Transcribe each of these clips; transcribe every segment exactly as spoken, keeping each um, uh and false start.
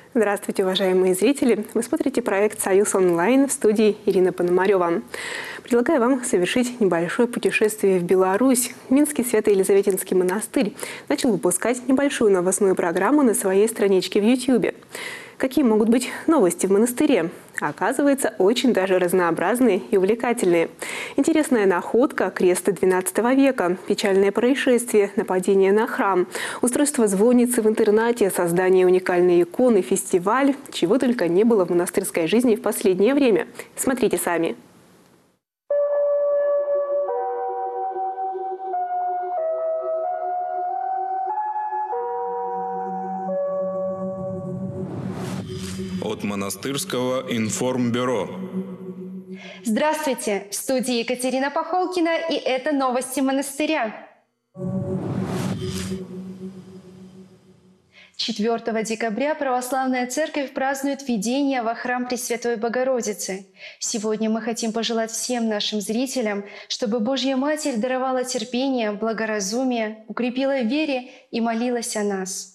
Здравствуйте, уважаемые зрители! Вы смотрите проект «Союз онлайн», в студии Ирина Пономарева. Предлагаю вам совершить небольшое путешествие в Беларусь. Минский Свято-Елизаветинский монастырь начал выпускать небольшую новостную программу на своей страничке в ютубе. Какие могут быть новости в монастыре? Оказывается, очень даже разнообразные и увлекательные. Интересная находка – кресты двенадцатого века, печальное происшествие, нападение на храм, устройство звонницы в интернате, создание уникальной иконы, фестиваль. Чего только не было в монастырской жизни в последнее время. Смотрите сами. От монастырского информбюро. Здравствуйте! В студии Екатерина Пахолкина, и это новости монастыря. четвёртого декабря Православная Церковь празднует введение во храм Пресвятой Богородицы. Сегодня мы хотим пожелать всем нашим зрителям, чтобы Божья Матерь даровала терпение, благоразумие, укрепила в вере и молилась о нас.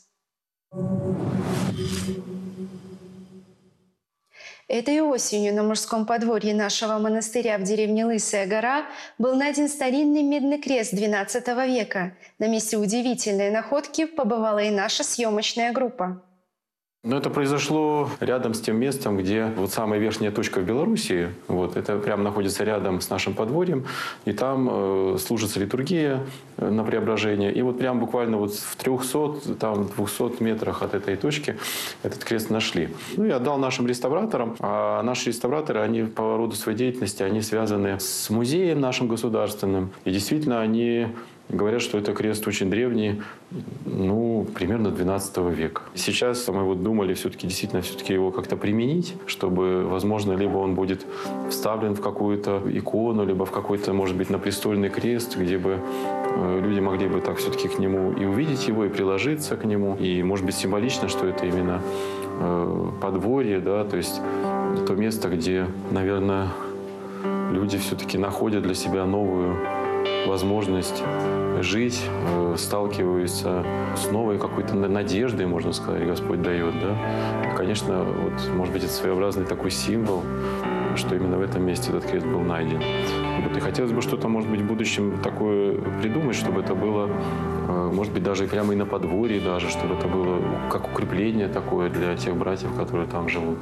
Этой осенью на мужском подворье нашего монастыря в деревне Лысая Гора был найден старинный медный крест двенадцатого века. На месте удивительной находки побывала и наша съемочная группа. Но это произошло рядом с тем местом, где вот самая верхняя точка в Белоруссии. Вот, это прямо находится рядом с нашим подворьем. И там э, служится литургия э, на преображение. И вот прям буквально вот в трёхстах, там, двухстах метрах от этой точки этот крест нашли. Ну и отдал нашим реставраторам. А наши реставраторы, они по роду своей деятельности, они связаны с музеем нашим государственным. И действительно, они... говорят, что это крест очень древний, ну, примерно двенадцатого века. Сейчас мы вот думали все-таки действительно все-таки его как-то применить, чтобы, возможно, либо он будет вставлен в какую-то икону, либо в какой-то, может быть, на престольный крест, где бы люди могли бы так все-таки к нему и увидеть его, и приложиться к нему. И, может быть, символично, что это именно подворье, да, то есть то место, где, наверное, люди все-таки находят для себя новую возможность жить, сталкиваются с новой какой-то надеждой, можно сказать, Господь дает. Да? И, конечно, вот, может быть, это своеобразный такой символ, что именно в этом месте этот крест был найден. Вот, и хотелось бы что-то, может быть, в будущем такое придумать, чтобы это было, может быть, даже прямо и на подворье, даже, чтобы это было как укрепление такое для тех братьев, которые там живут.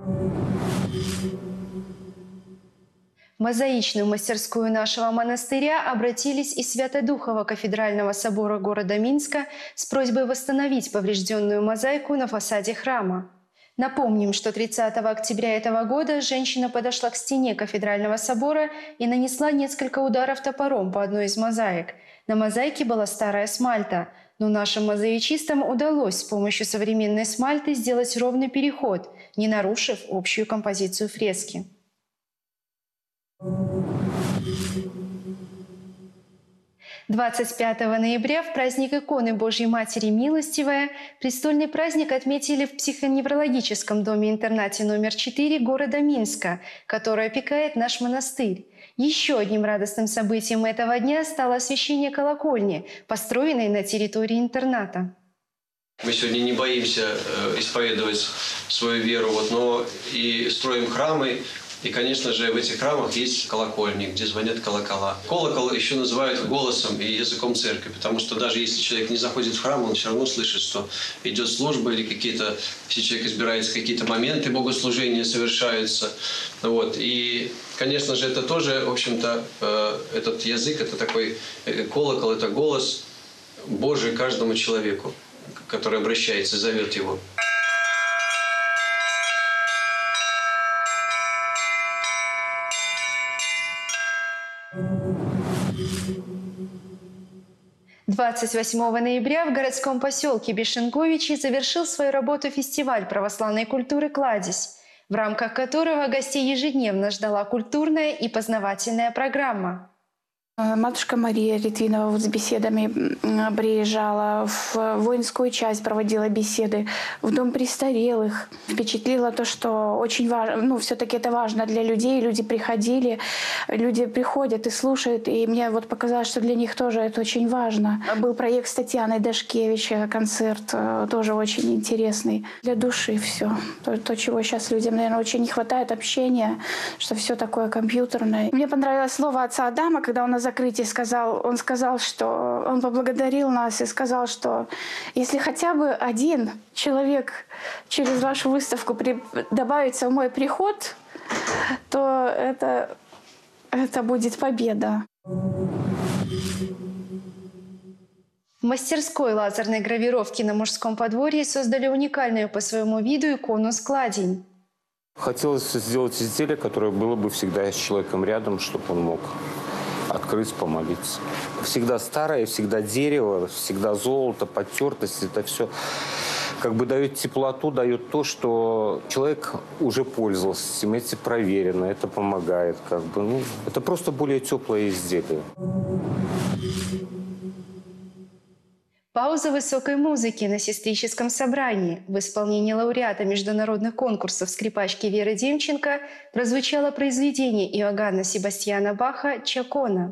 В мозаичную мастерскую нашего монастыря обратились из Свято-Духового кафедрального собора города Минска с просьбой восстановить поврежденную мозаику на фасаде храма. Напомним, что тридцатого октября этого года женщина подошла к стене кафедрального собора и нанесла несколько ударов топором по одной из мозаик. На мозаике была старая смальта, но нашим мозаичистам удалось с помощью современной смальты сделать ровный переход, не нарушив общую композицию фрески. двадцать пятого ноября, в праздник иконы Божьей Матери Милостивая, престольный праздник отметили в психоневрологическом доме-интернате номер четыре города Минска, который опекает наш монастырь. Еще одним радостным событием этого дня стало освящение колокольни, построенной на территории интерната. Мы сегодня не боимся исповедовать свою веру, вот, но и строим храмы. И, конечно же, в этих храмах есть колокольни, где звонят колокола. Колокол еще называют голосом и языком церкви, потому что даже если человек не заходит в храм, он все равно слышит, что идет служба или какие-то, если человек избирается, какие-то моменты богослужения совершаются. Вот. И, конечно же, это тоже, в общем-то, этот язык, это такой колокол, это голос Божий каждому человеку, который обращается, зовет его. двадцать восьмого ноября в городском поселке Бешенковичи завершил свою работу фестиваль православной культуры «Кладезь», в рамках которого гостей ежедневно ждала культурная и познавательная программа. Матушка Мария Литвинова вот с беседами приезжала, в воинскую часть проводила беседы, в дом престарелых. Впечатлило то, что очень важно, ну, все-таки это важно для людей. Люди приходили, люди приходят и слушают, и мне вот показалось, что для них тоже это очень важно. Был проект с Татьяной Дашкевич, концерт, тоже очень интересный. Для души все. То, то, чего сейчас людям, наверное, очень не хватает, общения, что все такое компьютерное. Мне понравилось слово отца Адама, когда он на закрытии сказал, он сказал, что он поблагодарил нас и сказал, что если хотя бы один человек через вашу выставку при, добавится в мой приход, то это, это будет победа. В мастерской лазерной гравировки на мужском подворье создали уникальную по своему виду икону «Складень». Хотелось сделать изделие, которое было бы всегда с человеком рядом, чтобы он мог открыть, помолиться. Всегда старое, всегда дерево, всегда золото, потертость. Это все как бы дает теплоту, дает то, что человек уже пользовался этим, это проверено, это помогает. Как бы, ну, это просто более теплое изделие. Пауза высокой музыки на сестрическом собрании в исполнении лауреата международных конкурсов скрипачки Веры Демченко прозвучало произведение Иоганна Себастьяна Баха «Чакона».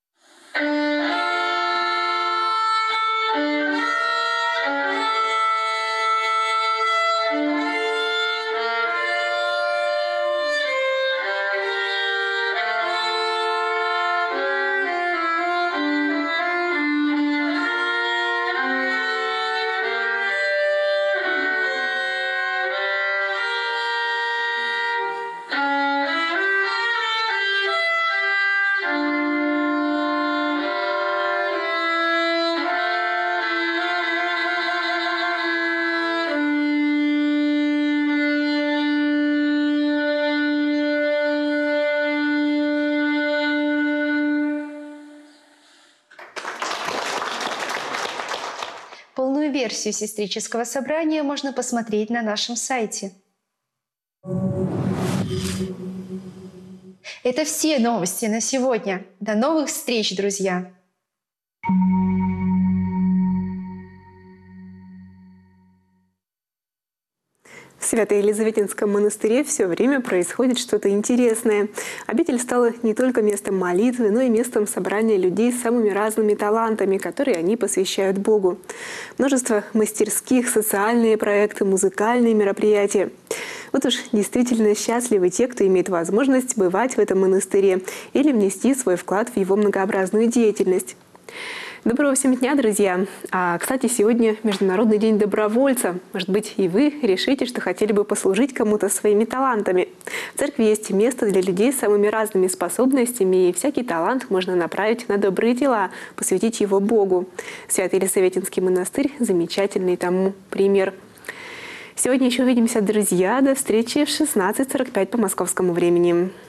Полную версию сестрического собрания можно посмотреть на нашем сайте. Это все новости на сегодня. До новых встреч, друзья! В Свято-Елизаветинском монастыре все время происходит что-то интересное. Обитель стала не только местом молитвы, но и местом собрания людей с самыми разными талантами, которые они посвящают Богу. Множество мастерских, социальные проекты, музыкальные мероприятия. Вот уж действительно счастливы те, кто имеет возможность бывать в этом монастыре или внести свой вклад в его многообразную деятельность. Доброго всем дня, друзья! А, кстати, сегодня Международный день добровольца. Может быть, и вы решите, что хотели бы послужить кому-то своими талантами. В церкви есть место для людей с самыми разными способностями, и всякий талант можно направить на добрые дела, посвятить его Богу. Свято-Елизаветинский монастырь – замечательный тому пример. Сегодня еще увидимся, друзья. До встречи в шестнадцать сорок пять по московскому времени.